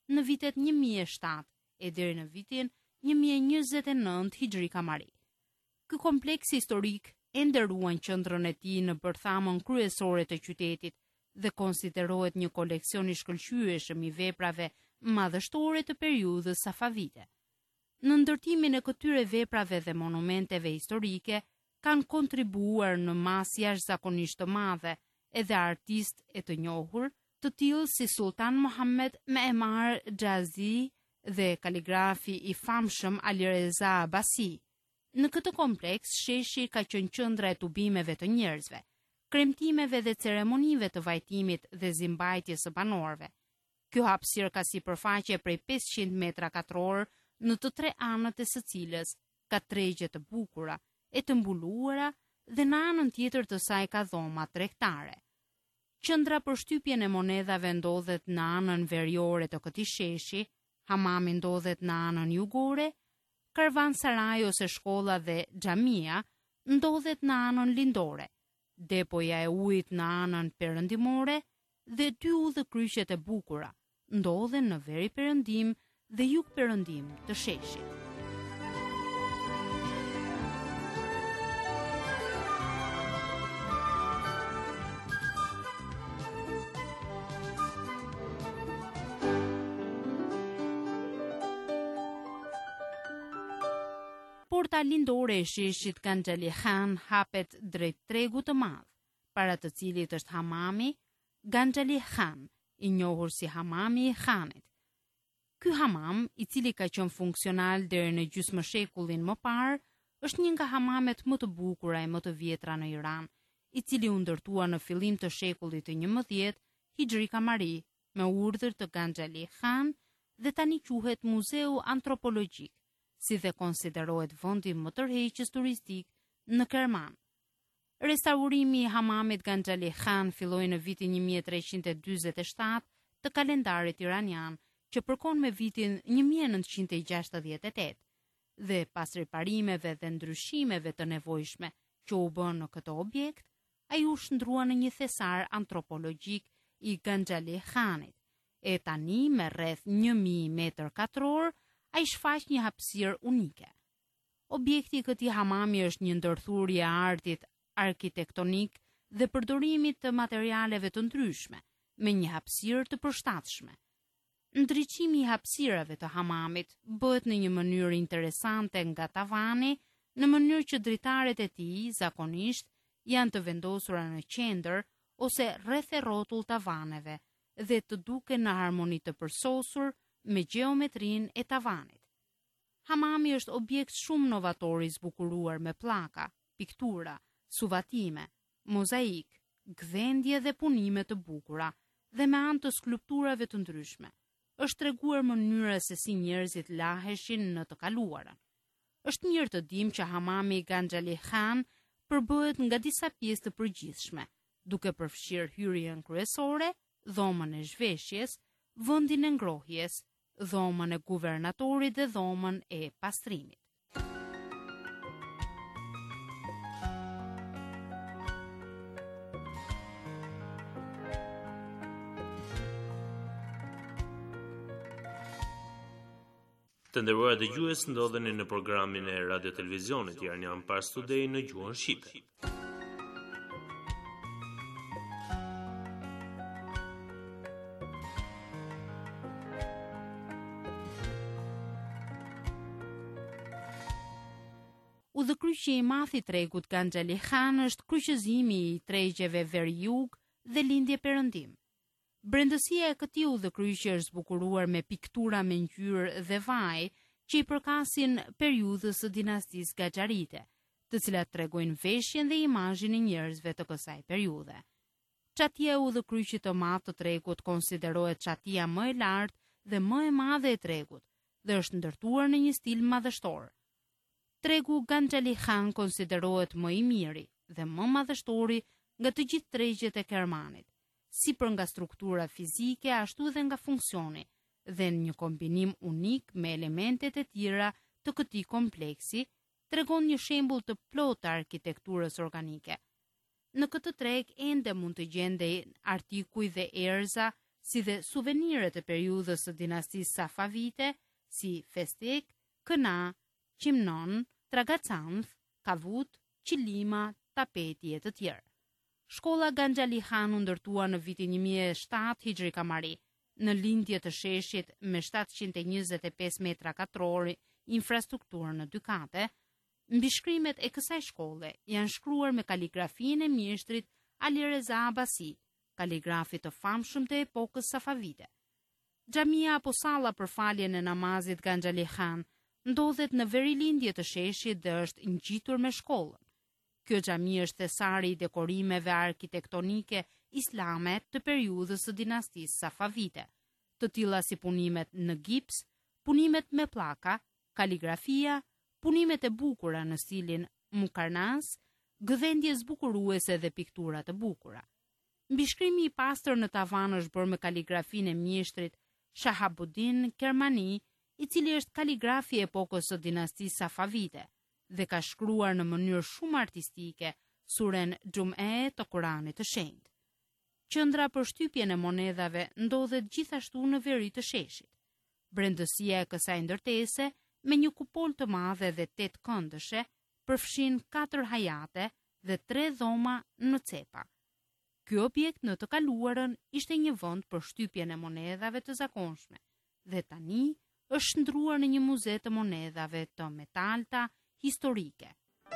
në vitet 1007 e deri në vitin 1029 Hijri Kamari. Ky kompleks historik e ndërruan qendrën e tij në bërthamën kryesore të qytetit dhe konsiderohet një koleksion i shkëlqyeshëm i veprave madhështore të periudhës safavide. Në ndërtimin e këtyre veprave dhe monumenteve historike kanë kontribuar në masë jashtëzakonisht të madhe edhe artistë e të njohur, të tillë si Sultan Muhammed Me'mar Xhazi dhe kaligrafi i famshëm Alireza Abasi. Në këtë kompleks, sheshi ka qenë qendra e tubimeve të njerëzve, kremtimeve dhe ceremonive të vajtimit dhe zimbajtjes së banorëve. Kjo hapësirë ka sipërfaqe prej 500 metra katror, në të tre anët e së cilës ka tregje të bukura e të mbuluara dhe në anën tjetër të saj ka dhoma tregtare. Qendra për shtypjen e monedhave ndodhet në anën veriore të këtij sheshi, hamami ndodhet në anën jugore, karavansaraj ose shkolla dhe xhamia ndodhet në anën lindore, depoja e ujit në anën perëndimore dhe dy udhëkryqet e bukura ndodhen në veri perëndim dhe jug perëndim të sheshit. Porta lindore e sheshit Ganxhali Khan hapet drejt tregut të madh, para të cilit është hamami Ganxhali Khan, i njohur si hamami i Khanit. Ky hamam, i cili ka qenë funksional deri në gjysmë shekullin më parë, është një nga hamamet më të bukura e më të vjetra në Iran, i cili u ndërtua në fillim të shekullit të 11 Hijri Kamari me urdhër të Ganxhali Khan dhe tani quhet Muzeu Antropologjik, si dhe konsiderohet vendi më tërheqës turistik në Kerman. Restaurimi i hamamit Ganxhali Khan filloi në vitin 1347 të kalendarit iranian, që përkon me vitin 1968, dhe pas riparimeve dhe ndryshimeve të nevojshme që u bën në këtë objekt, ai u shndrua në një thesar antropologjik i Ganxhali Khanit, e tani me rreth 1000 metër katror, ai shfaq një hapësirë unike. Objekti i këtij hamami është një ndërthurje e artit arkitektonik dhe përdorimit të materialeve të ndryshme, me një hapësirë të përshtatshme. Ndriçimi i hapësirave të hamamit bëhet në një mënyrë interesante nga tavani, në mënyrë që dritaret e tij zakonisht janë të vendosura në qendër ose rreth e rrotull tavaneve dhe të duken në harmoni të përsosur me gjeometrinë e tavanit. Hamami është objekt shumë novator i zbukuruar me pllaka, piktura, suvatime, mozaik, gdhendje dhe punime të bukura dhe me anë të skulpturave të ndryshme. Është treguar mënyra se si njerëzit laheshin në të kaluarën. Është mirë të dimë që hamami i Ganxhali Khan përbëhet nga disa pjesë të përgjithshme, duke përfshirë hyrjen kryesore, dhomën e zhveshjes, vendin e ngrohjes, dhomën e guvernatorit dhe dhomën e pastrimit.
Të nderuar dëgjues, ndodheni në programin e Radio Televizionit Iranian Pars Today në gjuhën shqipe.
Udhëkryqi i madh i tregut Ganxhali Khan është kryqëzimi i tregjeve ver-jug dhe lindje perëndim. Brendësia e këtij udhëkryqi është zbukuruar me piktura me ngjyrë dhe vaj që i përkasin periudhës së dinastisë Gaxharite, të cilat tregojnë veshjen dhe imazhin e njerëzve të kësaj periudhe. Çatia e udhëkryqit të madh të tregut konsiderohet çatia më e lartë dhe më e madhe e tregut dhe është ndërtuar në një stil madhështor. Tregu Ganxhali Khan konsiderohet më i miri dhe më madhështori nga të gjithë tregjet e Kermanit, sipër nga struktura fizike ashtu dhe nga funksioni, dhe në një kombinim unik me elementet e tjera të këtij kompleksi, tregon një shembull të plotë të arkitekturës organike. Në këtë treg ende mund të gjendej artikuj dhe erza
si dhe suveniret e periudhës së dinastisë Safavite, si festek, këna, qimnon, tragacanth, kavut, qilima, tapeti e të tjerë. Shkolla Ganxhali Han u ndërtua në vitin 1007 Hijri Kamari, në lindje të sheshit me 725 metra katror infrastrukturë në dy kate. Mbi shkrimet e kësaj shkolle janë shkruar me kaligrafinë e mjeshtrit Ali Reza Abasi, kaligrafit të famshëm të epokës Safavite. Xhamia apo salla për faljen e namazit Ganxhali Han ndodhet në veri lindje të sheshit dhe është ngjitur me shkollën. Kjo xhami është thesari i dekorimeve arkitektonike islame të periudhës së dinastisë Safavite, të tilla si punimet në gips, punimet me pllaka, kaligrafia, punimet e bukura në stilin mukarnas, gëdhendje zbukuruese dhe piktura të bukura. Mbishkrimi i pastër në tavan është bërë me kaligrafinë e mjeshtrit Shahabuddin Kermani, i cili është kaligrafi e epokës së dinastisë Safavite dhe ka shkruar në mënyrë shumë artistike suren Xhume të Kuranit të Shenjtë. Qendra për shtypjen e monedhave ndodhet gjithashtu në veri të sheshit. Brendësia e kësaj ndërtese, me një kupol të madhe dhe 8 këndëshe, përfshin 4 hajate dhe 3 dhoma në cepa. Ky objekt në të kaluarën ishte një vend për shtypjen e monedhave të zakonshme dhe tani është shndruar në një muze të monedhave të metalta historike.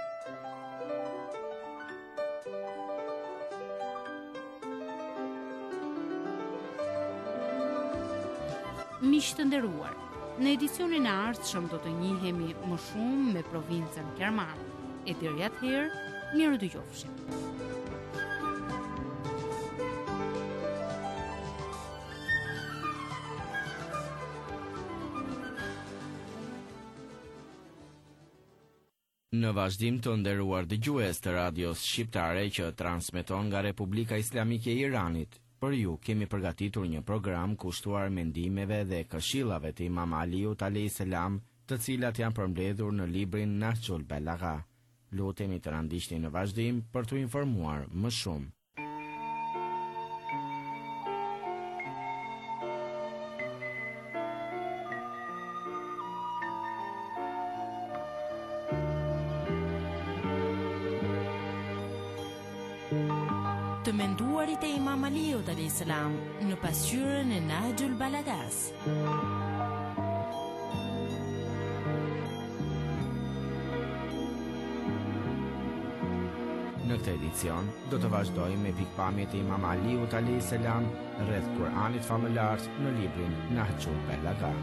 Miq të nderuar, në edicionin e ardhshëm do të njihemi më shumë me provincën Kerman. E deri atëherë, miru dëgjofshim.
Në vazhdim të nderuar dëgjues të radios shqiptare që transmeton nga Republika Islamike e Iranit, për ju kemi përgatitur një program kushtuar mendimeve dhe këshillave të Imam Aliut alayhis salam, të cilat janë përmbledhur në librin Nahjul Balagha. Lutemi të na ndiqni në vazhdim për t'u informuar më shumë.
Të menduarit e Imam Aliut alayhis salam në pasqyrën e Nahjul Balaghas.
Në këtë edicion, do të vazhdojmë me pikpamjet e Imam Aliut alayhis salam rreth Kur'anit famëlar në librin Nahjul Balagha.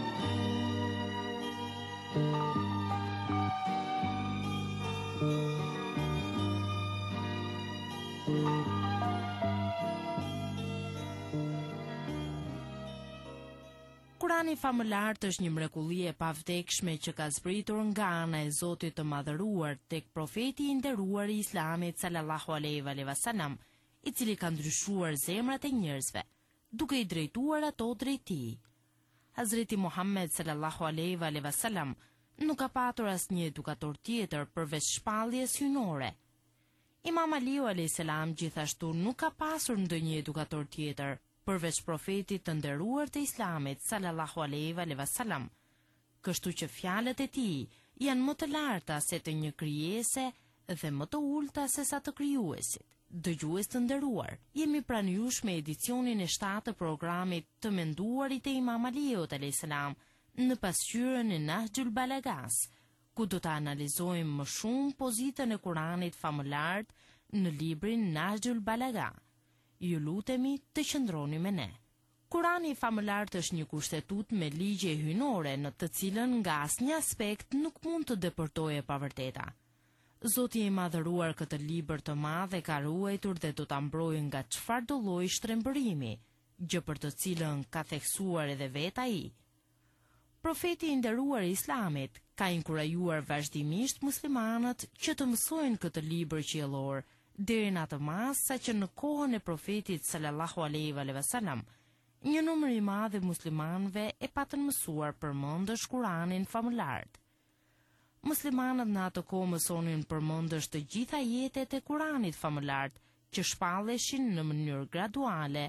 Kurani famëlart është një mrekulli e pavdekshme që ka zbritur nga ana e Zotit të Madhëruar tek profeti i nderuar i Islamit sallallahu alaihi wasallam, i cili ka ndryshuar zemrat e njerëzve, duke i drejtuar ato drejt tij. Hazreti Muhammed sallallahu alaihi wasallam nuk ka patur asnjë edukator tjetër përveç shpalljes hyjnore. Imam Aliu alayhis salam gjithashtu nuk ka pasur ndonjë edukator tjetër përveç profetit të nderuar të Islamit sallallahu alaihi wasallam, kështu që fjalët e tij janë më të larta se të një krijese dhe më të ulta se sa të krijuesit. Dëgjues të nderuar, jemi pranë jush me edicionin e 7 të programit Të menduarit e Imam Aliut alayhis salam në pasqyrën e Nahjul Balaghas, ku do të analizojmë më shumë pozitën e Kuranit famëlart në librin Nahjul Balagha. Ju lutemi të qëndroni me ne. Kurani famëlart është një kushtetut me ligje hyjnore në të cilën nga asnjë aspekt nuk mund të depërtojë pa vërteta. Zoti i madhëruar këtë libër të madh e ka ruajtur dhe do ta mbrojë nga çfarëdo lloji shtrembërimi, gjë për të cilën ka theksuar edhe vetë ai. Profeti i nderuar i Islamit ka inkurajuar vazhdimisht muslimanët që të mësojnë këtë libër qiellor, deri në atë mas sa që në kohën e profetit sallallahu alaihi wasallam, një numër i madh i muslimanëve e patën mësuar përmendësh Kuranin famëlart. Muslimanët në atë kohë mësonin përmendësh të gjitha ajetet e Kuranit famëlart, që shpalleshin në mënyrë graduale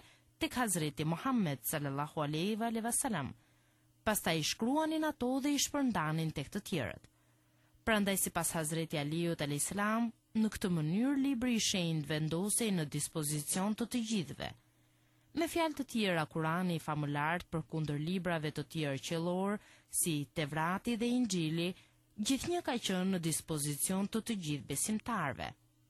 tek Hazreti Muhammed sallallahu alaihi wasallam. Pastaj I shkruanin ato dhe I shpërndanin tek të tjerët. Prandaj sipas Hazreti Aliut alayhis salam, në këtë mënyrë libri I shenjtë vendosej në dispozicion të gjithëve. Me fjalë të tjera, Kurani I famulart përkundër librave të tjerë qellor, si Tevrati dhe Injili, gjithnjë ka qenë në dispozicion të gjithë besimtarëve.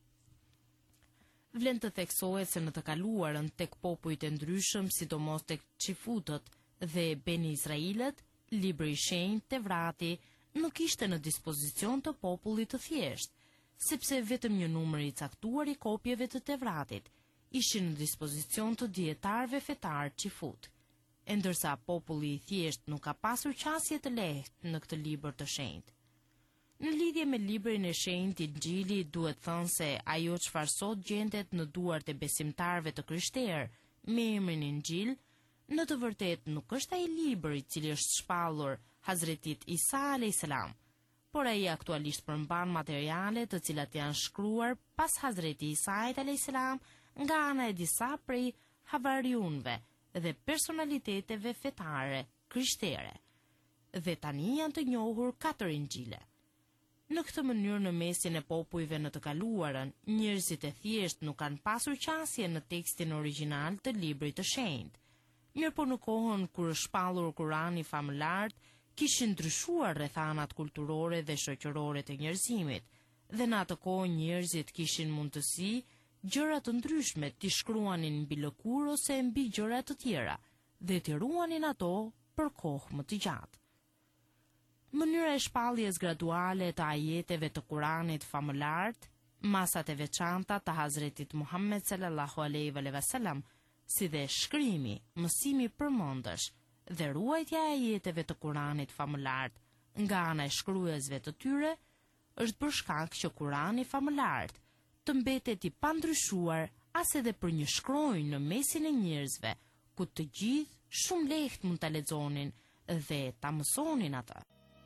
Vlen të theksohet se në të kaluarën tek popujt e ndryshëm, sidomos tek xifutët dhe Beni Izrailët, libri I shenjtë Tevrati nuk ishte në dispozicion të popullit të thjeshtë, sepse vetëm një numër I caktuar I kopjeve të Tevratit ishin në dispozicion të dietarëve fetar xifut, e ndërsa populli I thjesht nuk ka pasur qasje të lehtë në këtë libër të shenjtë. Në lidhje me librin e shenjtë Injili, duhet thënë se ajo çfarë sot gjendet në duart e besimtarëve të krishterë me emrin Injil, në të vërtetë nuk është ai libër I cili është shpallur Hazretit Isa alayhis salam, por ai aktualisht përmban materiale të cilat janë shkruar pas Hazreti Isait alayhis salam nga ana e disa prej havariunve dhe personaliteteve fetare krishtere. Dhe tani janë të njohur 4 Injile. Në këtë mënyrë, në mesin e popujve në të kaluarën, njerëzit e thjesht nuk kanë pasur qasje në tekstin origjinal të librit të shenjtë. Mirëpo në kohën kur është shpallur Kurani famulart, kishin ndryshuar rrethanat kulturore dhe shoqërore të njerëzimit, dhe në atë kohë njerëzit kishin mundësi gjëra të ndryshme t'i shkruanin mbi lëkurë ose mbi gjëra të tjera, dhe t'i ruanin ato për kohë më të gjatë. Mënyra e shpalljes graduale të ajeteve të Kuranit famulart, masat e veçanta të Hazretit Muhammed sallallahu alaihi wasallam, si dhe shkrimi, mësimi përmendësh dhe ruajtja e ajeteve të Kuranit famulart nga ana e shkruesve të tyre, është për shkak që Kurani famulart të mbetet I pandryshuar as edhe për një shkronjë në mesin e njerëzve, ku të gjithë shumë lehtë mund ta lexonin dhe ta mësonin atë.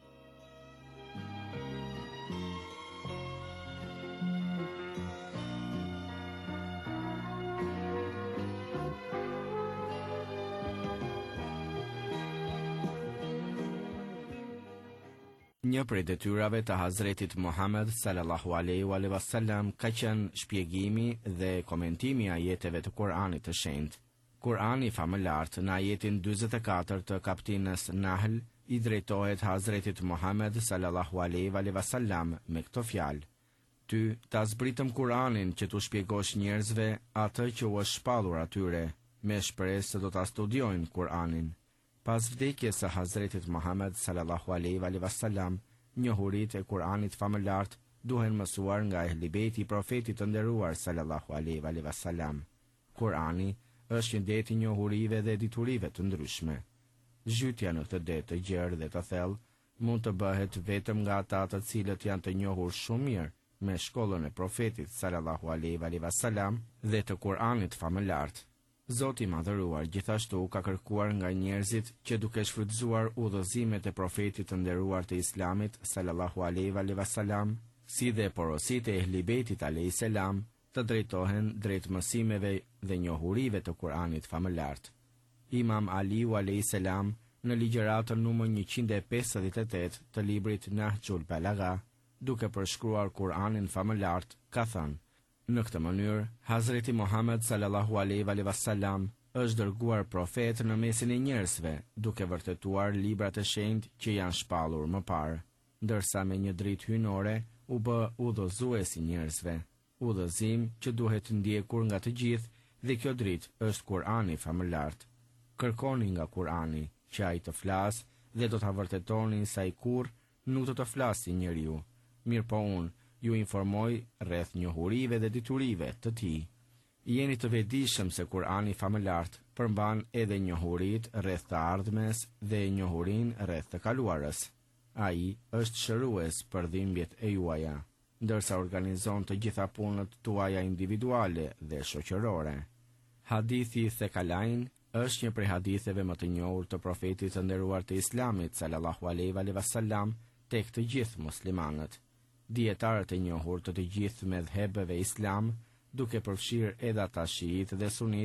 Një prej detyrave të Hazretit Muhammed sallallahu alaihi wasallam ka qenë shpjegimi dhe komentimi I ajeteve të Kuranit të shenjtë. Kurani famulart në ajetin 44 të kapitullës Nahl I drejtohet Hazretit Muhammed sallallahu alaihi wasallam me këto fjalë: Ty ta zbritëm Kuranin që t'u shpjegosh njerëzve atë që u është shpallur atyre, me shpresë se do ta studiojnë Kuranin. Pas vdekjes së Hazretit Muhammed sallallahu alaihi wasallam, njohuritë e Kuranit famulart duhen mësuar nga ehlibeti I profetit të nderuar sallallahu alaihi wasallam. Kurani është një det I njohurive dhe diturive të ndryshme. Zhytja në këtë det të gjerë dhe të thellë mund të bëhet vetëm nga ata të cilët janë të njohur shumë mirë me shkollën e profetit sallallahu alaihi wasallam dhe të Kuranit famulart. Zoti I madhëruar gjithashtu ka kërkuar nga njerëzit që duke shfrytzuar udhëzimet e profetit të nderuar të Islamit sallallahu alaihi wasallam, si dhe porositë e ehlibetit alayhis salam, të drejtohen drejt mësimeve dhe njohurive të Kuranit famulart. Imam Aliu alayhis salam në ligjëratën numër 158 të librit Nahjul Balagha, duke përshkruar Kuranin famulart, ka thënë: Në këtë mënyrë, Hazreti Muhammed sallallahu alaihi wasallam është dërguar profet në mesin e njerëzve, duke vërtetuar librat e shenjtë që janë shpallur më parë, ndërsa me një dritë hyjnore u bë udhëzues I njerëzve, udhëzim që duhet ndjekur nga të gjithë, dhe kjo dritë është Kurani famulart. Kërkoni nga Kurani që ai të flasë dhe do ta vërtetoni se ai kurrë nuk do të flasë njeriu, mirëpo unë ju informoj rreth njohurive dhe diturive të tij. Jeni të vetëdijshëm se Kurani famulart përmban edhe njohuritë rreth të ardhmes dhe njohurinë rreth të kaluarës. Ai është shërues për dhimbjet e juaja, ndërsa organizon të gjitha punët tuaja individuale dhe shoqërore. Hadithi Thekalain është një prej haditheve më të njohur të profetit të nderuar të Islamit sallallahu alaihi wasallam tek të gjithë muslimanët. Dietarët e njohur të gjithë medhhebeve islam, duke përfshirë edhe ata shiit dhe sunit,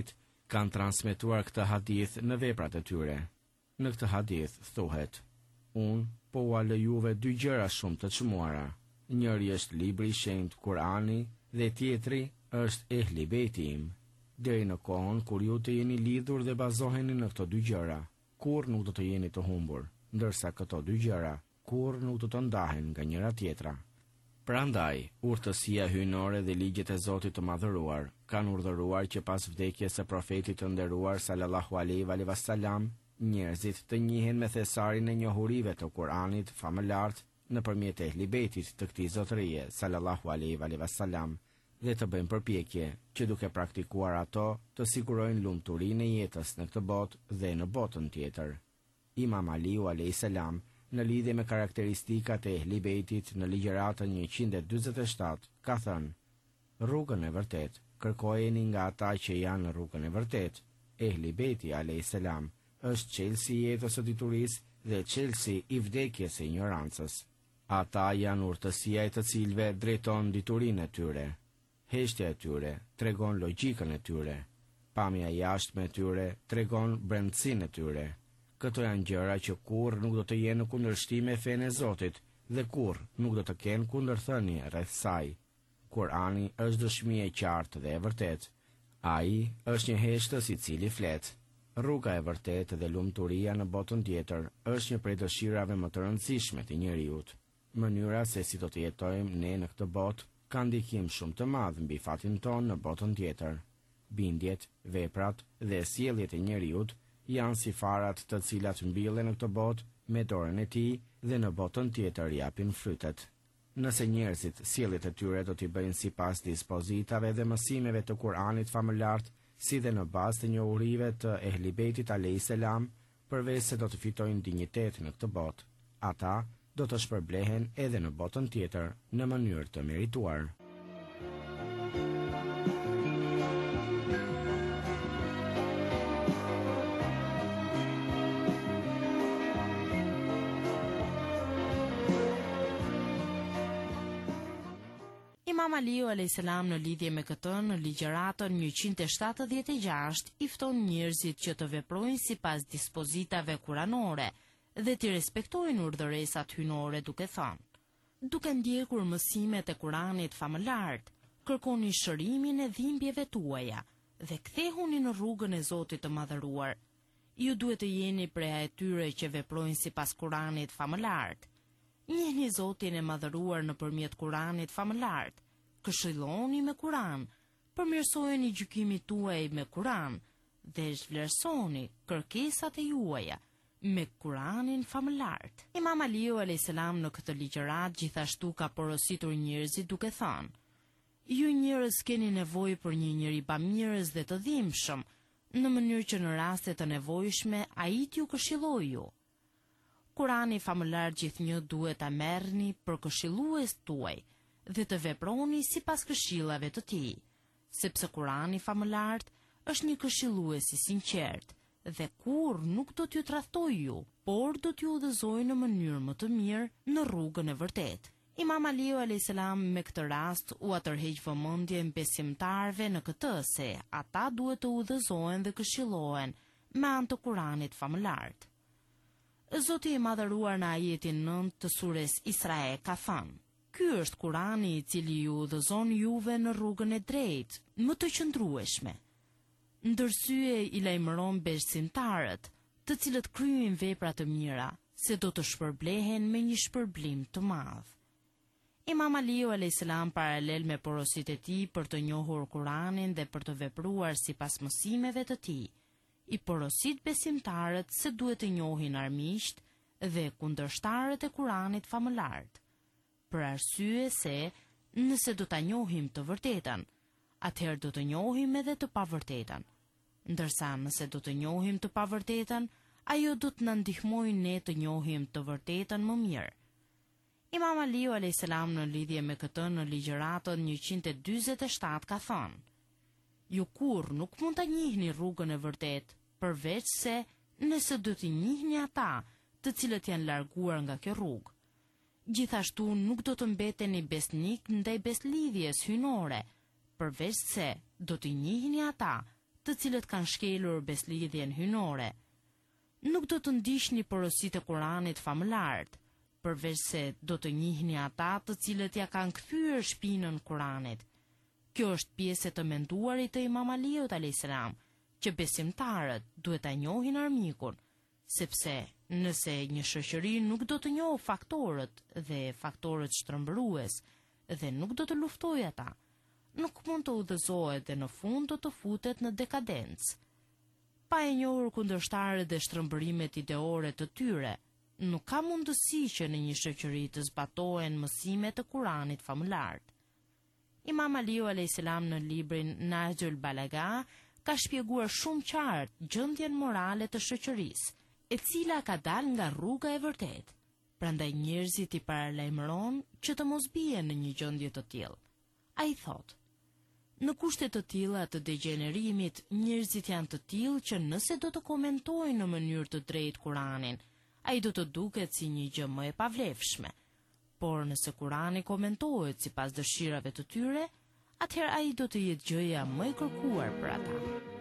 kanë transmetuar këtë hadith në veprat e tyre. Në këtë hadith thuhet: Unë po ua lejuve dy gjëra shumë të çmuara. Njëri është libri i shenjtë Kurani dhe tjetri është ehli bejti im. Deri në kohën kur ju të jeni lidhur dhe bazoheni në këto dy gjëra, kur nuk do të jeni të humbur, ndërsa këto dy gjëra kur nuk do të ndahen nga njëra tjetra. Prandaj, urtësia hyjnore dhe ligjet e Zotit të Madhëruar kanë urdhëruar që pas vdekjes së profetit të nderuar sallallahu alaihi wasallam, njerëzit të njihen me thesarin e njohurive të Kuranit famëlart nëpërmjet ehli bejtit të këtij zotërie sallallahu alaihi wasallam dhe të bëjnë përpjekje që duke praktikuar ato të sigurojnë lumturinë e jetës në këtë botë dhe në botën tjetër. Imam Aliu alayhis salam në lidhje me karakteristikat e ehli bejtit në ligjëratën 147 ka thënë: Rrugën e vërtet kërkojeni nga ata që janë në rrugën e vërtet. Ehli bejti alayhis salam është çelësi i jetës së diturisë dhe çelësi i vdekjes së ignorancës. Ata janë urtësia e të cilëve drejton diturinë e tyre. Heshtja e tyre tregon logjikën e tyre. Pamja jashtme e tyre tregon brendësinë e tyre. Këto janë gjëra që kur nuk do të jenë në kundërshtim me fenë e Zotit dhe kur nuk do të kenë kundërthënie rreth saj. Kurani është dëshmi e qartë dhe e vërtetë. Ai është një heshtës i cili flet. Rruga e vërtetë dhe lumturia në botën tjetër është një prej dëshirave më të rëndësishme të njerëzit. Mënyra se si do të jetojmë ne në këtë botë ka ndikim shumë të madh mbi fatin tonë në botën tjetër. Bindjet, veprat dhe sjelljet e njerëzit janë si farat të cilat mbillen në këtë botë me dorën e tij dhe në botën tjetër japin frytet. Nëse njerëzit sjelljet e tyre do t'i bëjnë sipas dispozitave dhe mësimeve të Kuranit famëlart, si dhe në bazë të njohurive të ehli bejtit alayhis salam, përveç se do të fitojnë dinjitet në këtë botë, ata do të shpërblehen edhe në botën tjetër në mënyrë të merituar.
Imam Aliu alayhis salam në lidhje me këtë në ligjëratën 176 i fton njerëzit që të veprojnë sipas dispozitave kuranore dhe të respektojnë urdhëresat hyjnore duke thënë: Duke ndjekur mësimet e Kuranit famëlart, kërkoni shërimin e dhimbjeve tuaja dhe kthehuni në rrugën e Zotit të Madhëruar. Ju duhet të jeni prej atyre që veprojnë sipas Kuranit famëlart. Njihni Zotin e Madhëruar nëpërmjet Kuranit famëlart. Këshilloni me Kuran, përmirësojeni gjykimin tuaj me Kuran dhe vlerësoni kërkesat e juaja me Kuranin famëlart. Imam Aliu alayhis salam në këtë ligjërat gjithashtu ka porositur njerëzit duke thënë: Ju njerëz keni nevojë për një njeri bamirës dhe të dhimbshëm, në mënyrë që në raste të nevojshme ai t'ju këshillojë ju. Kurani famëlar gjithnjë duhet ta merrni për këshillues tuaj dhe të veproni sipas këshillave të tij, sepse Kurani famëlart është një këshillues i sinqert dhe kur nuk do t'ju tradhtojë ju, por do t'ju udhëzojë në mënyrë më të mirë në rrugën e vërtetë. Imam Aliu alayhis salam me këtë rast u atërheq vëmendjen besimtarëve në këtë se ata duhet të udhëzohen dhe këshillohen me anë të Kuranit famëlart. Zoti i Madhëruar në ajetin 9 të sures Isra ka thënë: Ky është Kurani i cili ju udhëzon juve në rrugën e drejtë, më të qëndrueshme. Ndërsye i lajmëron besimtarët, të cilët kryejnë vepra të mira, se do të shpërblehen me një shpërblim të madh. Imam Aliu alayhis salam paralel me porositë e tij për të njohur Kuranin dhe për të vepruar sipas mësimeve të tij, i porosit besimtarët se duhet të njohin armiqt dhe kundërshtarët e Kuranit famëlart, për arsye se nëse do ta njohim të vërtetën, atëherë do të njohim edhe të pavërtetën. Ndërsa nëse do të njohim të pavërtetën, ajo do të na ndihmojë ne të njohim të vërtetën më mirë. Imam Aliu alayhis salam në lidhje me këtë në ligjëratën 147 ka thënë: Ju kur nuk mund ta njihni rrugën e vërtetë, përveç se nëse do t'i njihni ata të cilët janë larguar nga kjo rrugë. Gjithashtu nuk do të mbeteni besnik ndaj beslidhjes hyjnore, përveç se do t'i njihni ata të cilët kanë shkelur beslidhjen hynore. Nuk do të ndiqni porositë e Kuranit famëlart, përveç se do të njihni ata të cilët ja kanë kthyer shpinën Kuranit. Kjo është pjesë e të menduarit të Imam Aliut a.s. që besimtarët duhet ta njohin armikun, sepse nëse një shoqëri nuk do të njohë faktorët dhe faktorët shtrembërues dhe nuk do të luftojë ata, nuk mund të udhëzohet dhe në fund do të futet në dekadencë. Pa e njohur kundërshtarët dhe shtrembërimet ideore të tyre, nuk ka mundësi që në një shoqëri të zbatohen mësimet e Kuranit famëlart. Imam Aliu a.s. në librin Nahjul Balaga ka shpjeguar shumë qartë gjendjen morale të shoqërisë, e cila ka dalë nga rruga e vërtetë. Prandaj njerëzit i paralajmëron që të mos bien në një gjendje të tillë. Ai thotë: në kushte të tilla të degenerimit, njerëzit janë të tillë që nëse do të komentojnë në mënyrë të drejtë Kuranin, ai do të duket si një gjë më e pavlefshme. Por nëse Kurani komentohet sipas dëshirave të tyre, atëherë ai do të jetë gjëja më e kërkuar për ata.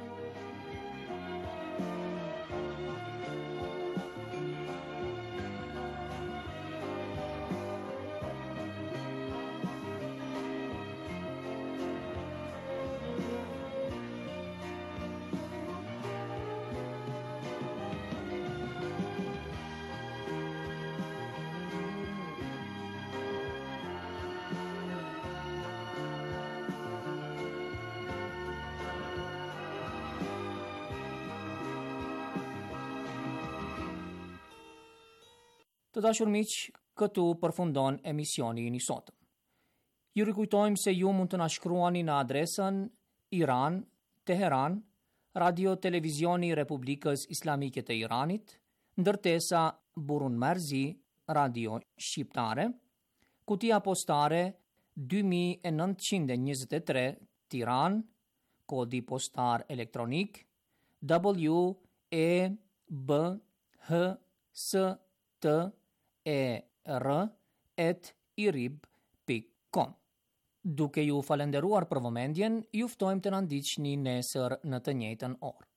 Të dashur miq, këtu përfundon emisioni i sotëm. Ju rikujtojmë se ju mund të na shkruani në adresën Iran, Teheran, Radio Televizioni Republikës Islamike të Iranit, ndërtesa Burun Merzi, Radio Shqiptare, kutia postare 2923 Tiran, kodi postar elektronik WEBHSTER@irib.com. Duke ju falenderuar për vëmendjen, ju ftojmë të na ndiqni nesër në të njëjtën orë.